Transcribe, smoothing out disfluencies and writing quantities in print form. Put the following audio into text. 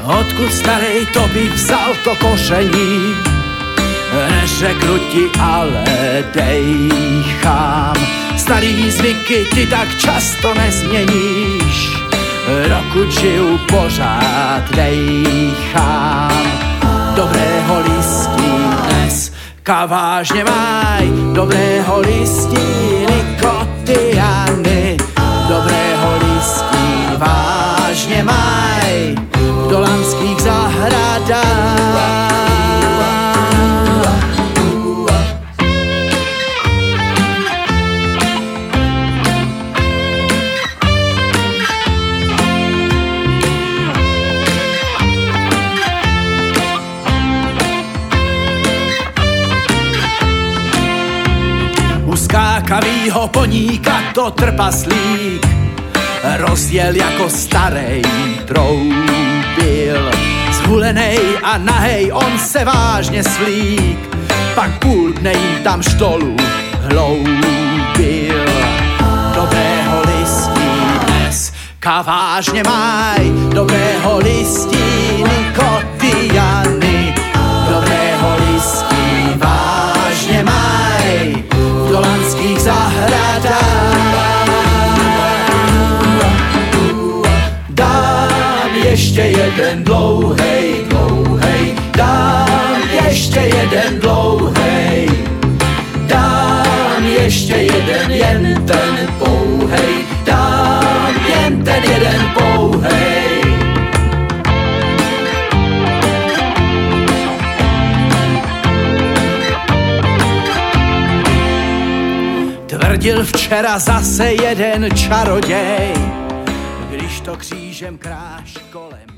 Odkud starej tobě vzal to košení? Neřeknu ti, ale dejchám. Starý zvyky ty tak často nezměníš, dokud žiju pořád dejchám. Dobrého listí dnes vážně maj, dobrého listí nikotiany, dobrého listí vážně maj v dolanských zahradách. Skákavýho poníka to trpaslík rozjel jako starej troubil. Zhulenej a nahej on se vážně svlík, pak půl dne jim tam štolu hloubil. Dobrého listí dnes vážně maj, dobrého listí nikotiany, dobrého listí vážně maj v dolanských zahradách. Dám ještě jeden dlouhej, dlouhej, dám ještě jeden dlouhej, dám ještě jeden, jen ten pouhej, dám jen ten jeden pouhej. Tvrdil včera zase jeden čaroděj, když to křížem kráž kolem